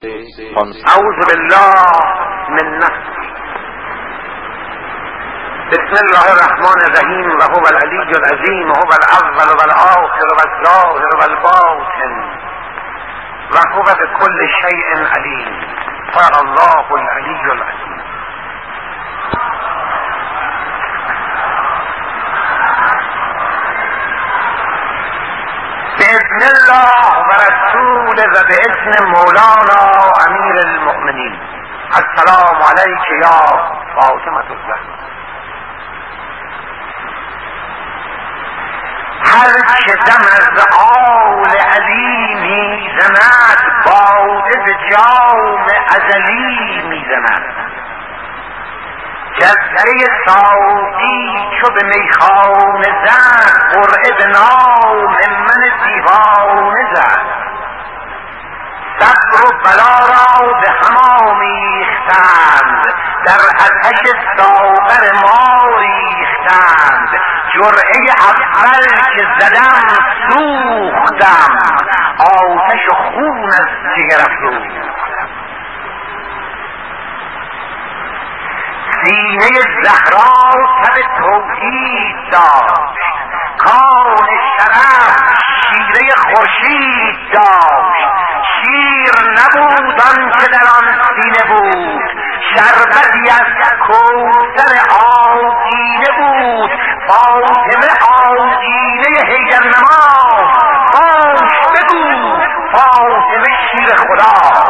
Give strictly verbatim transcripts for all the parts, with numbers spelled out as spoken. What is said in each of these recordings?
اعوذ بالله من نفسي. بسم الله الرحمن الرحیم و هو العلی العظیم و هو الاول و الاخر و الظاهر و الباطن و هو بكل شیء علیم. قال الله العلی العظیم. بإذن الله و رسول و بإذن مولانا امیر المؤمنین. السلام علیک یا فاطمة الزهرا. هر که دم از آل علی می زند باده به جام ازلی می زند. جذبه ساقی چو به میخانه زد قرعه به نام من دیوانه زد. صبر و بلا را به هم آمیختند در آتش ساغر ما ریختند. جرعه اول که زدم سوختم آتش و خون از جگر افروختم. سینه زهرا تب توحید داشت، کان شرف شیره خورشید داشت. شیر نبود آن که در آن سینه بود، شربتی از کوثر آدینه بود. فاطمه آدینه حیدر نما، باش بگو فاطمه شیر خدا.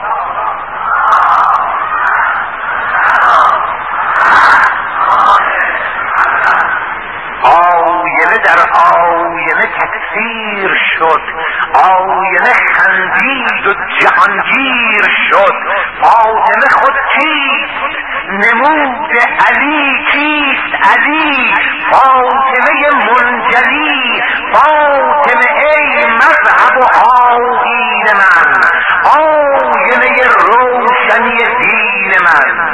آینه در آینه تکثیر شد، آینه خندید و جهانگیر شد. فاطمه خود کیست؟ نمود علی کیست؟ علی فاطمه منجلی. فاطمه ای مذهب و آیین من، آینه روشنی دین من.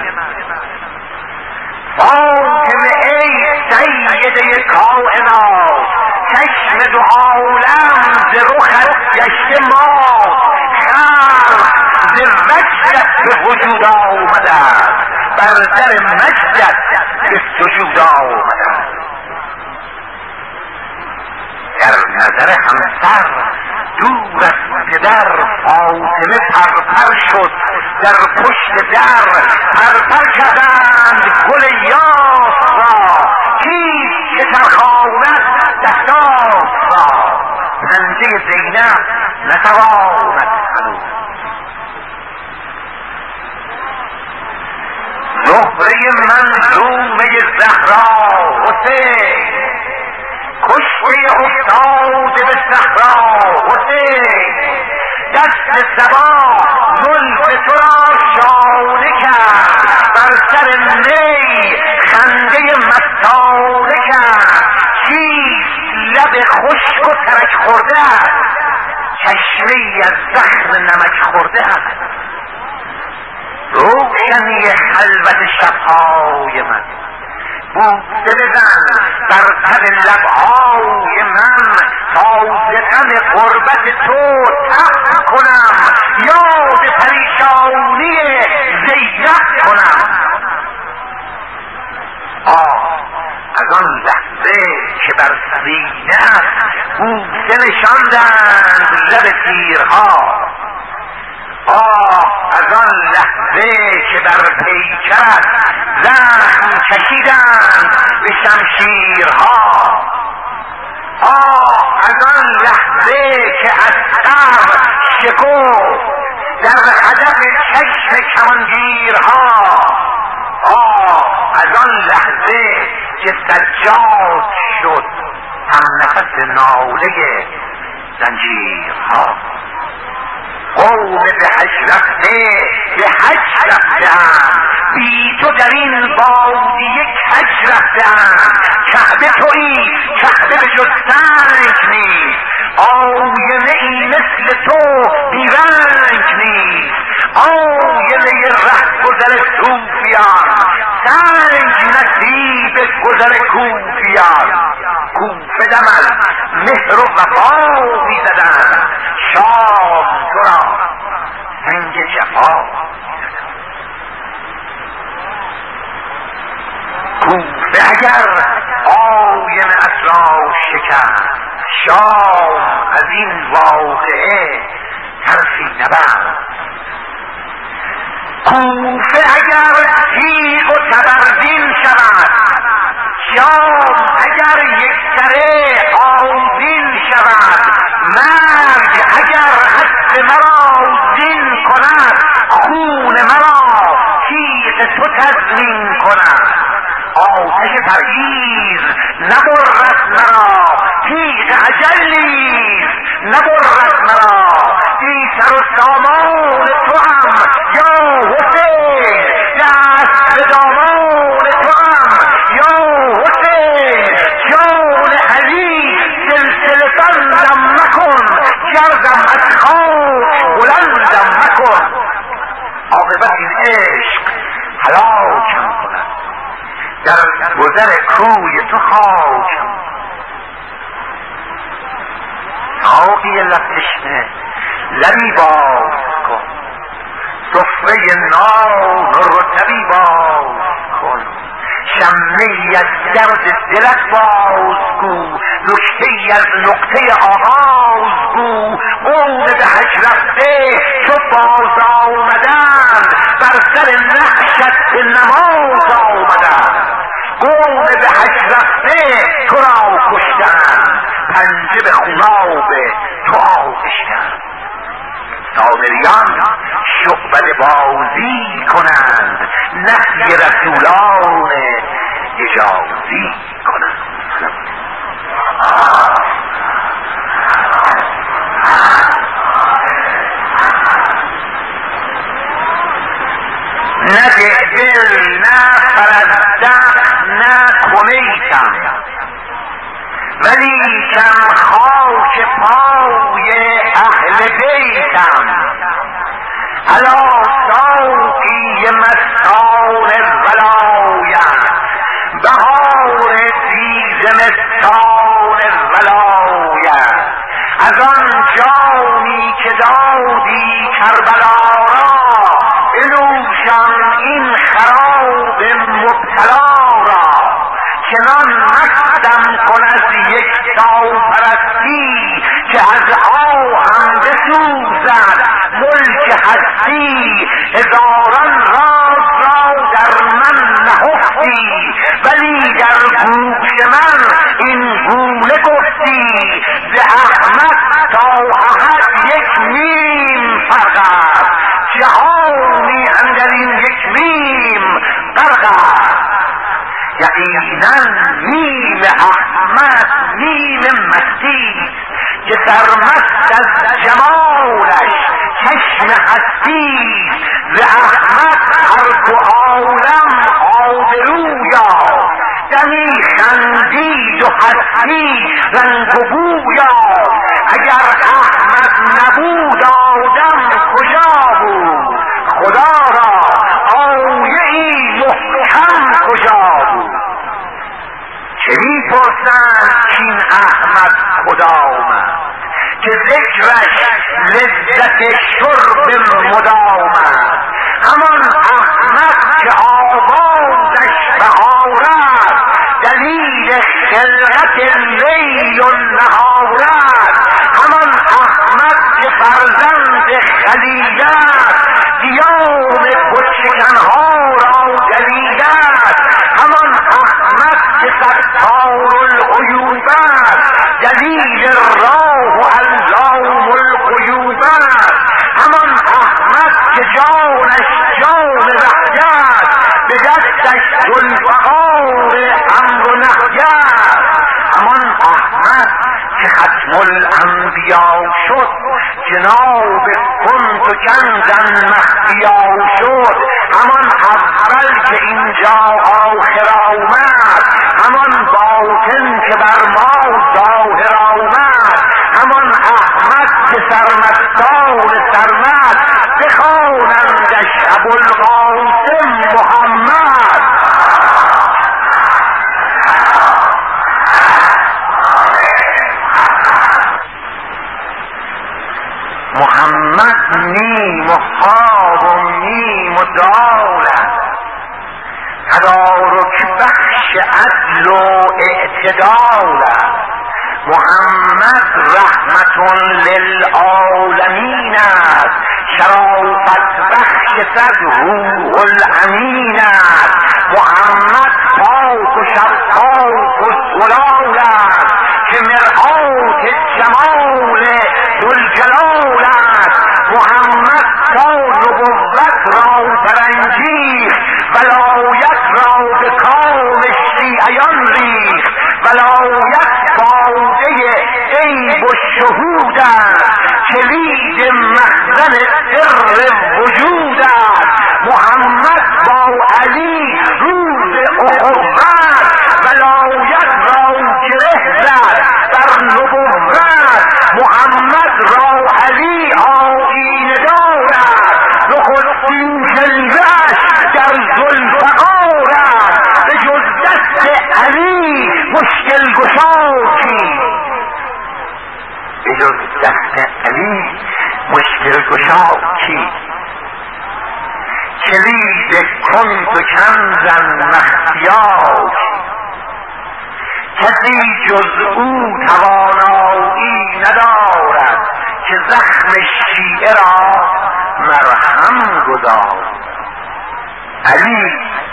فاطمه ای سیده کائنات، چشم دو عالم ز رخت گشته ما. خلق ز وجهت به وجود آمده، بر در مجدت به سجود آمده. در نظر همسر دور از پدر فاطمه پرپر شد. در پشت در پرپر کردند گل یاس را، کیست که ترخاند دستاس را. پنجه زینب نتواند هنوز. زهره منظومه زهرا حسین، کشته افتاده به صحرا حسین. دست صبا زلف تو را شانه کرد، بر سر می خنده مستانه کرد. چیست لب خشک و ترک خورده است، چشمه از زخم نمک خورده است. روشنی خلوت شبهای من، بوسه بزن بر تب لبهای من. تا ز غم غربت تو تب کنم، یاد پریشانی زینب کنم. آه از آن لحظه که بر سینه بوسه نشاندند لب تیرها. آه از آن لحظه که بر پیکرت زخم کشیدند به شمشیرها. آه از آن لحظه که از سر شکفت در هدف چشم کمانگیرها. آه از آن لحظه که سجاد شد هم نفس ناله زنجیرها. قوم به حج رفته به حج رفته‌اند، بی تو در این وادی کج رفته‌اند. کعبه تویی، کعبه به جز سنگ نیست. آینه ای مثل تو بی رنگ نیست. آینه ره گذر صوفیان، سنگ نصیب گذر کوفیان. کوفه دم از مهر و وفا می زدند، شام تو را سنگ پا کوفه اگر آیم اسرا شکن شام از این واقعه حرفی نبرد کوفه اگر تیغ و تبردین شود شام اگر یک سره آذین شود مرگ اگر حد مرا زین کند خون مرا تیغ تو تزمین کند آتش تبعیض نبرد مرا تیغ اجل نیز نبرد مرا بی سر و سامان تو هم یا حسین دست به دامان تو هم یا حسین جان علی سلسله بندم مکن گردم از خاک بلندم مکن عاقبت این عشق هلاکم کند در گذر کوی تو خاکم ساقی لب تشنه لبی باز کن سفره ناز و رطبی باز کن شمعی از گرد دلت بازگو نکته‌ای از نقطه آغاز گو قوم به حج رفته چو باز آمدن بر سر نقشت به نماز آمدن قوم به حج رفته تو را کشتن پنجه به خوناب تو آغشتن سامریان شعبده بازی کنند نفی رسولان اجازی کنند نه دل نه فرزده نه کمیتم ولی کم خاک پای اهل بیتم علا ساقی مستان ولایت بهار بی زمستان ولایت از آن جامی که دادی کربلا را بنوشم این خراب مبتلا را چنان مستم کن از یک تا پرستی که از آهم بسوزد ملک هستی هزاران راز را در من نهفتی ولی در گوش من این گونه گفتی ز احمد تا احد یک میم فقط جهانی اندر این یک میم غرق یقینا میم احمد میم مستی که سرمست از جمالش چشم هستی ز احمد هر دو عالم آبرویا دمی خندید و هستی رنگ و بویا اگر احمد نبود آدم کجا بود خدا را آیه ای محکم کجا بود چه می پرسند این احمد کدامد که ذکرش لذت شرب مدامد همان احمد که آوازش بهارد دلیل خلقت لیل و نهارد همان احمد که فرزند خلیلت دیان بتشکنها را دلیلت همان احمد که ستار العیوبت دلیل راه و علام الغیوبت همان احمد که جانش جان وحدت به دستش ذوالفقار امر و نهیت همان احمد که ختم الانبیا شد جناب کنت و کنزن مخفیا شد همان اول که اینجا آخر آمد همان باطن که بر ما ظاهر آمد همان احمد که سرمستان سرمد بخوانندش ابوالقاسم محمد محمد نیم و خواب و دال است. تدارک بخش عدل و اعتدال است. محمد رحمت للعالمین است. شرافت بخش صد روح الامین است. محمد پاک و شفاف و زلال است که مرآت جمال ذوالجلال است. محمد تا نبوت را برانگیخت، ولایت را به کام شیعیان ریخت. ولایت باده عیب و شهود است، کلید مخزن سر وجود است. محمد با علی روز اخوت، ولایت را گره زد در نبوت. محمد را علی آیینه دارد، نخستین جلوه‌اش در ذوالفقار است. به جز دست علی مشکل گشا کی؟ به جز دست علی مشکل گشا کی؟ کلید کنت کنزا مخفیا، کسی جز او توانایی ندارد که زخم شیعه را مرهم گدارد. علی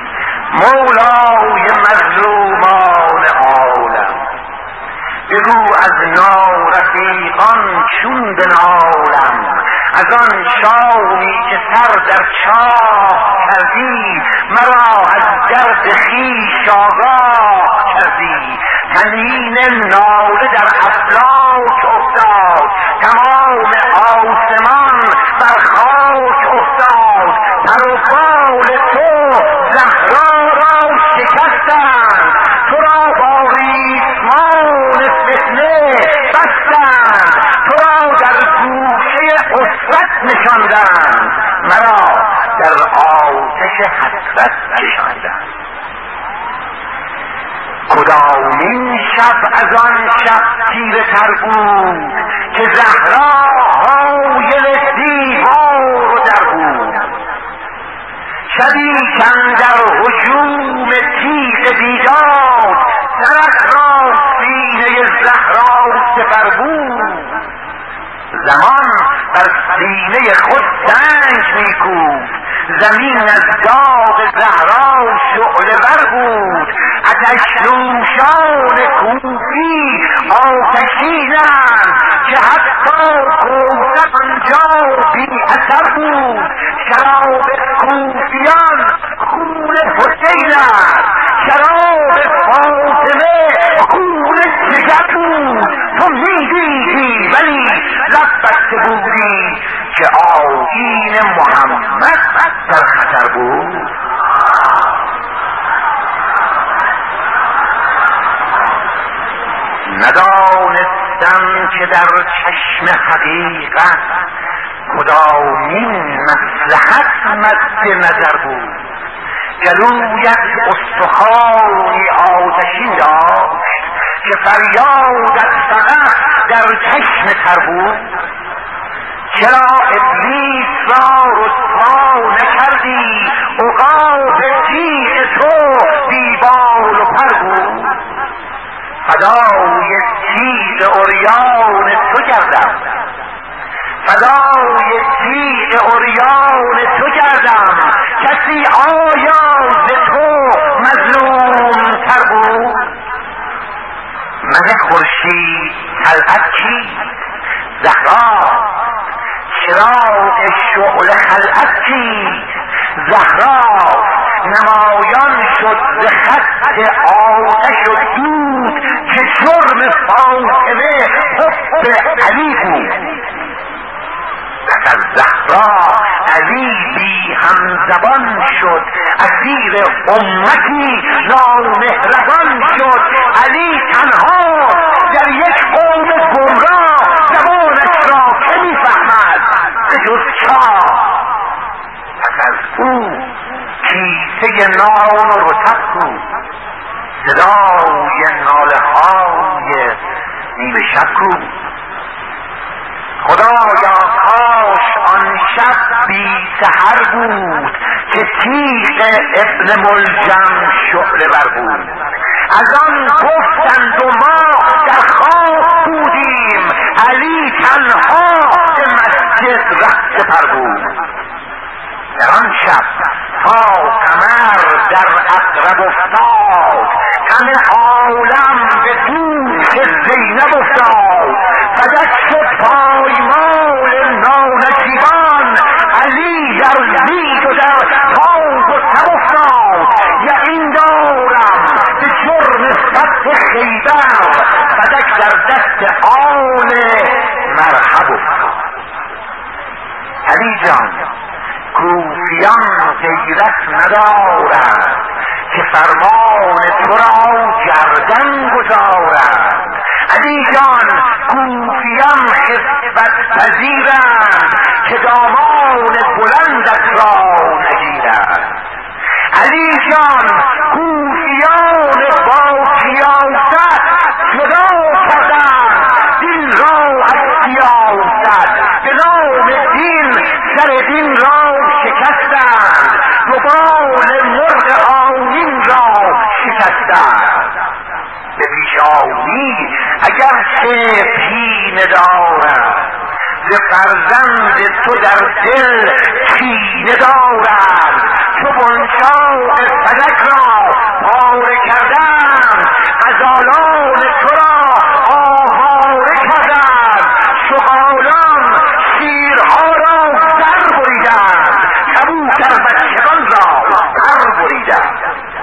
مولای مظلومان عالم، بگو از نارفیقان چون بنالم. از آن شامی که سر در چاه کردی، مرا از درد خویش آگاه کردی. طنین ناله در افلاک افتاد، تمام آسمان بر خاک افتاد. پر و بال تو زهرا را شکستند، تو را با ریسمان فتنه بستند. تو را در گوشه اسرت نشاندند، مرا در آتش حسرت کشاندند. کدامین شب از آن شب تیره تر بود که زهرا حایل دیوار و در بود. شبی کاندر هجوم تیغ بیداد، سرک را سینه زهرا سپر بود. زمان بر سینه خود سنگ میکوفت، زمین از داغ زهرا شعله ور بود. آتش نوشان کوفی آتشینند که حتی کوثر آنجا بی اثر بود. شراب کوفیان خون حسین است، شراب فاطمه خون جگر بود. تو میدیدی ولی لب بسته بودی که آیین محمد در خطر بود. ندانستم که در چشم حقیقت کدامین مصلحت مد نظر بود. گلویت استخوانی آتشین داشت که فریادت فقط در چشم تر بود. چرا ابلیس را رسوا نکردی؟ عقاب تیغ تو بی بال و پر بود. فدای تیغ عریان تو کردم، فدای تیغ عریان تو کردم. کسی آیا ز تو مظلوم تر بود؟ من خورشید طلعت کی؟ زهرا. چراغ شعله خلعت کی؟ زهرا. نمایان شد ز خط آتش و دود که جرم فاطمه حب علی بود. پس از زهرا علی بی همزبان شد، اسیر امتی نامهربان شد. علی تنها در یک قوم گمراه، زبانش را که میفهمد به جز چاه. پس از او کیسه نان و رطب بود، صدای ناله های نیمه شب بود. خدایا کاش آن شب بی سحر بود که تیغ ابن ملجم شعله بر بود. از آن گفتند و ما در خواب بودیم، علی تنها به مسجد رفته پر بود. در آن شب تا قمر در عقرب افتاد، همه عالم به دوش زینب افتاد. فدک شد پایمال نانشیبان، علی در زید و در تاج و تب افتاد. یقین دارم به جرم فتح خیبر، فدک در دست آل مرحب افتاد. علی جان کوفیان غیرت ندارد که فرمان تو را گردن گذارد. علی جان کوفیان خدمت پذیرند که دامان بلندت را نگیرند. علی جان کوفیان با سیاست جدا کردند دین را از سیاست، به نام دین سر دین را شکستند، دوبال مرغ آیین را شکستند. به پیشانی اگر چه پینه دارد، ز فرزند تو در دل کینه دارد. چو بنشاق فلک را پاره کردند، غزالان تو را آواره کردند. شغالان شیرها را در بریدند، کبوتر بچگان را پر بریدند.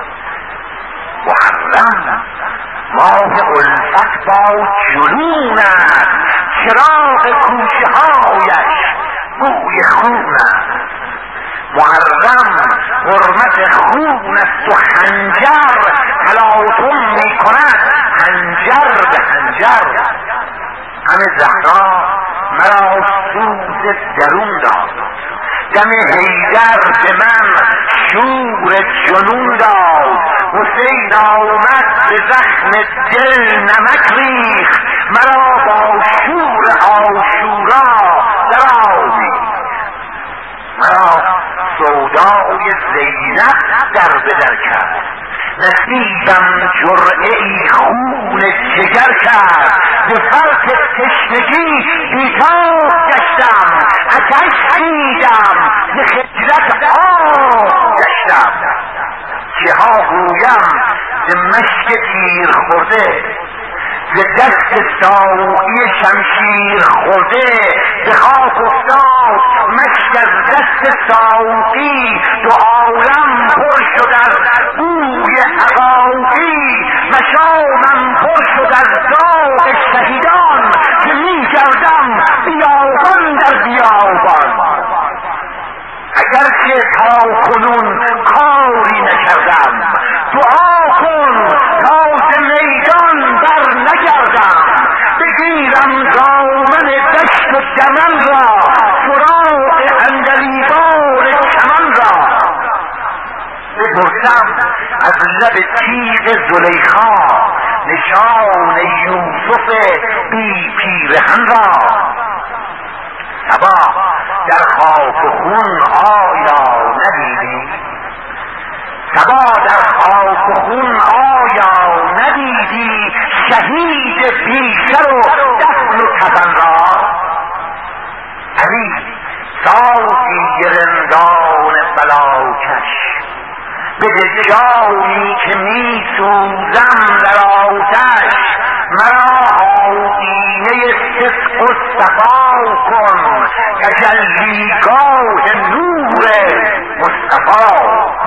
محرم ماه الفت با جنون است، چراغ کوچه هایش بوی خون است. محرم حرمت خون است و خنجر تلاطم می کند خنجر به خنجر. همه زهرا مرا سوز درون داد، دم حیدر به من شور جنون داد. حسین آمد به زخم دل نمک ریخت، مرا با شور عاشورا درآویخت. مرا سودای زینب در بدر کرد، نصیبم جرعه ای خون جگر کرد. به فرط تشنگی بیتاب گشتم، آتش دیدم ز خجلت آب گشتم. چه ها گویم ز مشک تیر خورده، ز دست ساقی شمشیر خورده. به خاک افتاد مشک از دست ساقی، دو عالم پر شد از بوی عقاقی. مشامم پر شد از داغ شهیدان، که می گردم بیابان در بیابان. اگرچه تا کنون کاری نکردم، دعا کن تا ز میدان بر نگردم. بگیرم دامن دشت و دمن را، سراغ عندلیبان چمن را. بپرسم از لب تیغ زلیخا، نشان یوسف بی پیرهن را. صبا در خاک و خون آیا ندیدی؟ صبا در خاک و خون آیا ندیدی؟ شهید بیشتر و دفن و کفن را. علی ساقی رندان بلاکش، به جایی که می سوزم در آتش. مرا آیینه صدق و صفا کن، تجلیگاه نور مصطفی.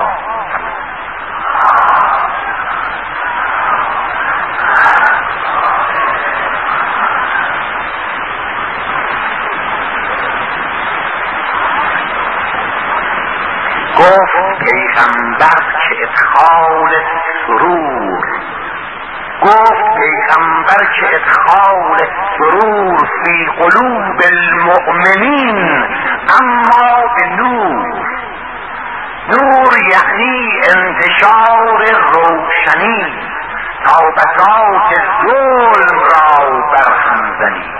گفت پیغمبر که ادخال سرور، گفت پیغمبر که ادخال سرور فی قلوب المؤمنین اما به نور. نور یعنی انتشار روشنی، تا بساط ظلم را برهم زنی.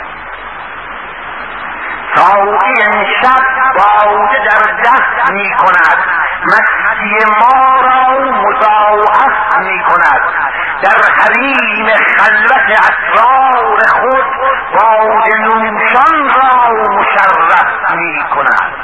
ساقی امشب باده در دست می کند، مستی ما را مضاعف می کند، در حریم خلوت اسرار خود باده نوشان را مشرف می کند.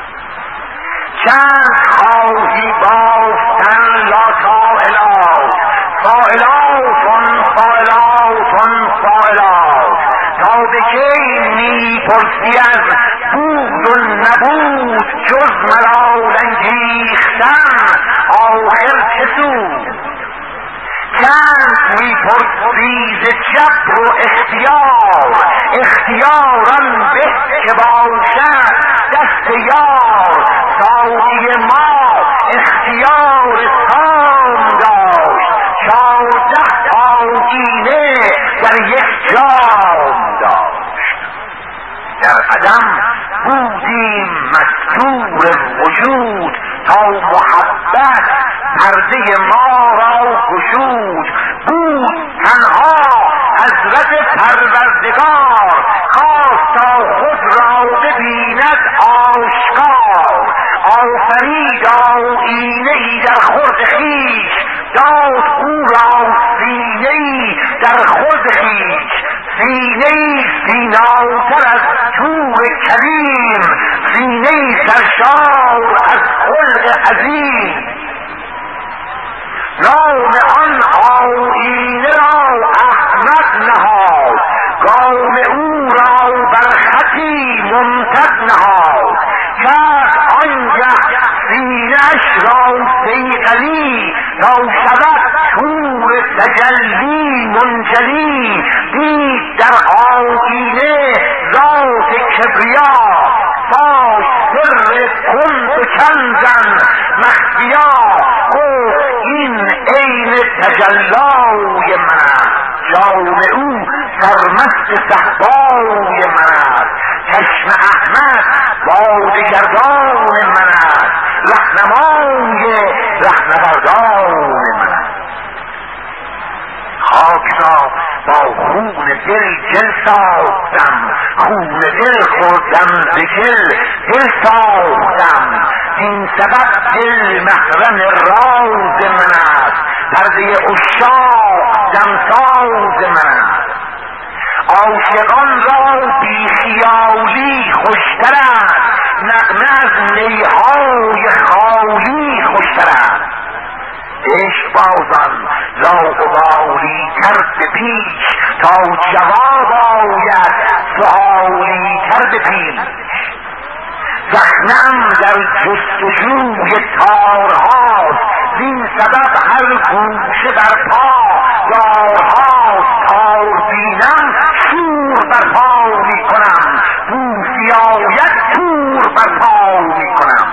چند خواهی بافتن لا سائلات، سائلاتون سائلاتون سائلات، تا به کی می پرسی از بود و نبود جز ملال انگیختن، آخر چه سود؟ چند می پرسی ز جبر و اختیار، اختیاران به که باشد دست یار. ساقی ما اختیار سام داشت، چارده آیینه در یک جام داشت. در عدم بودیم مستور وجود، تا محبت پرده ما را گشود. بود تنها حضرت پروردگار، خواست تا خود را ببیند آشکار. آفرید آیینه ای در خورد خویش، داد او را سینه ای در خود خویش. سینه ای سیناتر از طور کلیم، سینه ای سرشار از خلق عظیم. نام آن آیینه را احمد نهاد، گام او را بر خطی ممتد نهاد. کرد آنگه سینه‌اش را صیقلی، تا شود طور تجلی منجلی. دید در آیینه ذات کبریا، فاش سر کنت و کنزن مخفیا. گفت این عین تجلای من است، جام او سرمست صهبای من است. چشم احمد بادگردان من است، رهنمای رهنوردان من است. خاک را با خون دل جل ساختم، خون دل خوردم ز گل دل ساختم. این سبب دل محرم راز من است، پرده عشاق دمساز من است. عاشقان را بی خیالی خوشتر است، نغمه از نیهای خالی خوشتر است. عشق بازان لاابالی تر به پیش، تا جواب آید سؤالی تر به پیش. زخمه‌ام در جستجوی تارهاست، زین سبب هر گوشه بر پا دارهاست. تار بینم شور برپا می کنم، بوسی آید تور برپا می کنم.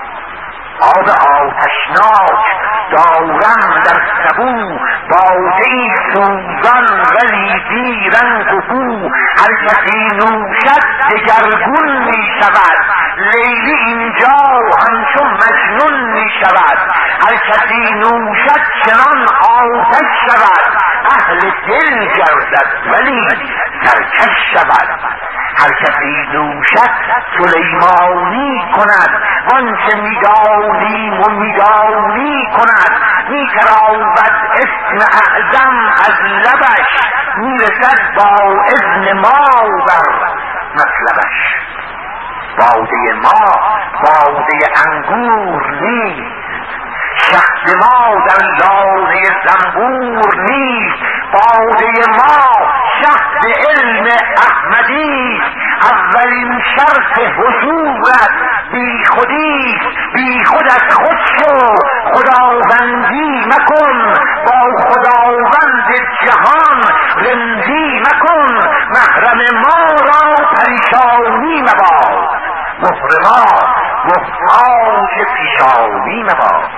آب آتشناک دارم در سبو، باده‌ای سوزان ولی بی رنگ و بو. هر کسی نوشد دگرگون می شود، لیلی اینجا همچو مجنون می شود. هر کسی نوشد چنان آتش شود، اهل دل گردد ولی سرکش شود. هر کسی نوشد سلیمانی کند، وانچه میدانیم و میدانی کند. میتراود اسم اعظم از لبش، میرسد با اذن ما بر مطلبش. باده ما باده انگور نیست، شهد ما در لانه زنبور نیست. باده ما شهد علم احمدیست، اولین شرط حضورت بی خودیست. بی خود از خود شو خداوندی مکن، با خداوند جهان رندی مکن. محرم ما را پریشانی مباد، مهر ما محتاج پیشانی مباد.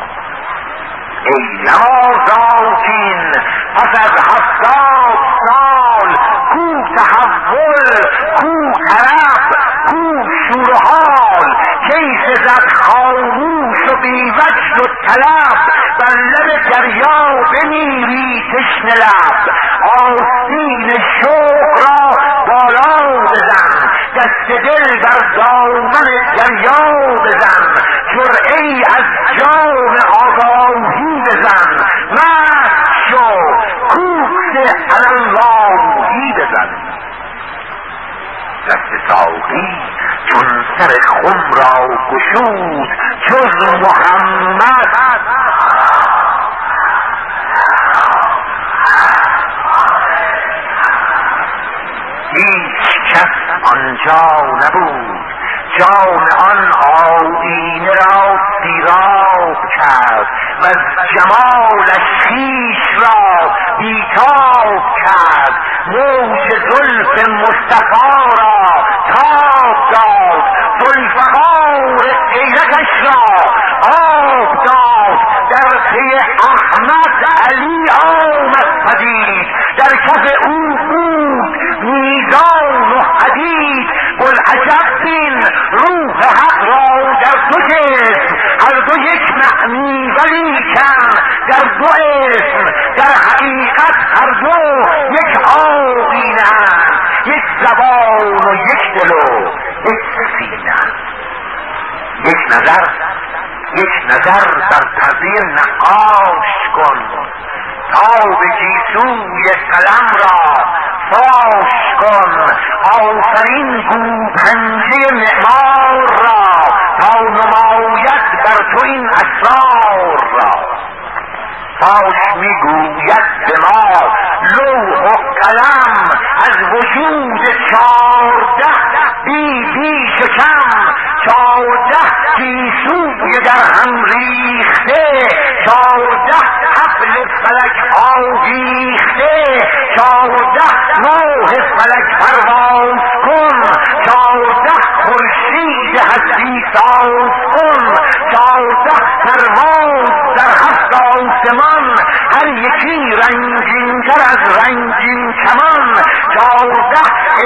ای نمازاتین پس از هفتاد سال، کو تحول کو طرب کو شور و حال. کی سزد خاموش و بی وجد و طلب، بر لب دریا بمیری تشنه لب. آستین شوق را بالا بزن، دست دل بر دامن دریا بزن. جرعه‌ای از هم را گشود جز محمد. هیچ کس آنجا نبود، جان آن آیینه را سیراب کرد و جمالش خویش را بیتاب کرد. موج زلف مصطفی را تاب داد، ذوالفقار غیرتش را آب داد. در پی احمد علی آمد پدید، در کف او بود میزان و حدید. بوالعجب بین روح حق را در دو جسم، هر دو یک معنی ولیکن در دو اسم. در حقیقت هر دو یک آیینه‌اند، یک زبان و یک دل و یک سینه. یک نظر یک نظر در پرده نقاش کن، تا به گیسوی قلم را فاش کن. آفرین گو پنجه معمار را، تا نماید بر تو این اسرار را. فاش میگوید به ما لوح و قلم، از وجود چارده بی بیش و کم. چارده گیسوی در هم ریخته، چارده حبل فلک آویخته. چارده ماه فلک پرواز کن، چارده خورشید هستی ساز کن. چارده پرواز در هفت آسمان، هر یکی رنگین تر از رنگین کمان. چارده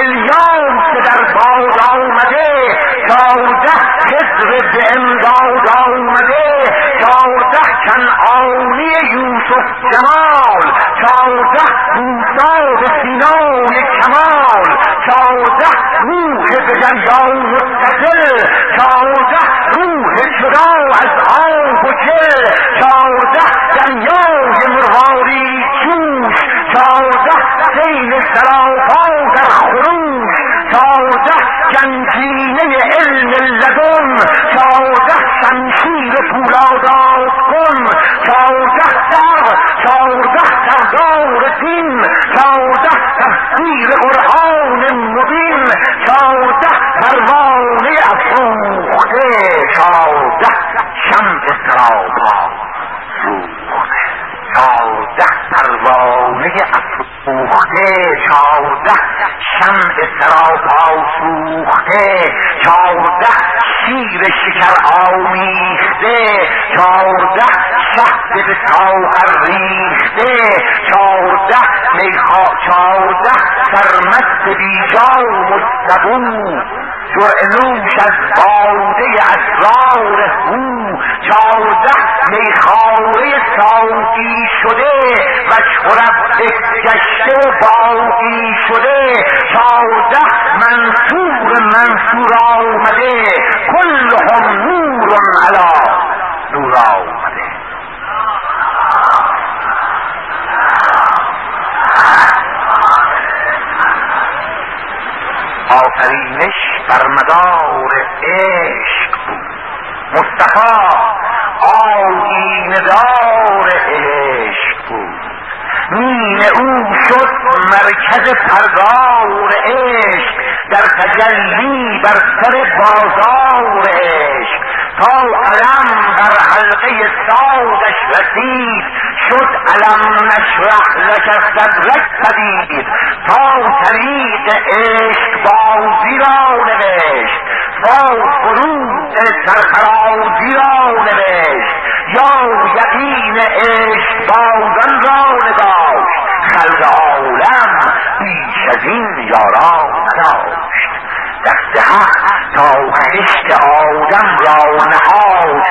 الیاس در باد آمده، چارده خضر به امداد آمده. چارده کنعانی یوسف جمال، چارده موسی به سینای کمال. چارده روح به دریا متصل، چارده روح جدا از آب و گل. چارده دریای مرواری جوش، چارده سیل سراپا در خروش. چارده گنجینه علم لدن، چارده شمشیر پولادات کن. چارده در چارده سردار دین، چارده تفسیر قرآن مبین. چارده پروانه افروخته، چارده شمع سراپا سوخته. چارده پروانه افروخته، چارده شمع سراپا سوخته. چارده شیر شکر آمیخته، چارده شهد به ساغر ریخته. چارده میخا چارده سرمست بیجا مستبون، جرعه نوش از باده اسرار هو. چارده میخواره ساقی شده، و چرب گشته باقی شده. چارده منصور منصور آمده، کلهم نور علی نور آمده. آفرینش بر مدار عشق بود، مصطفی آیینه دار عشق بود. مین او شد مرکز پرگار عشق، در تجلی بر سر بازار عشق. تا علم در حلقه سادش رسید، شد علم نشرح لک صدرک پدید. تا طریق عشق بازی را نوشت، تا فروغ سرفرازی را نوشت. یا یقین عشق بازان را نداشت، خلق عالم بیش از این یارا نداشت. دست حق تا خشت آدم را نهاد،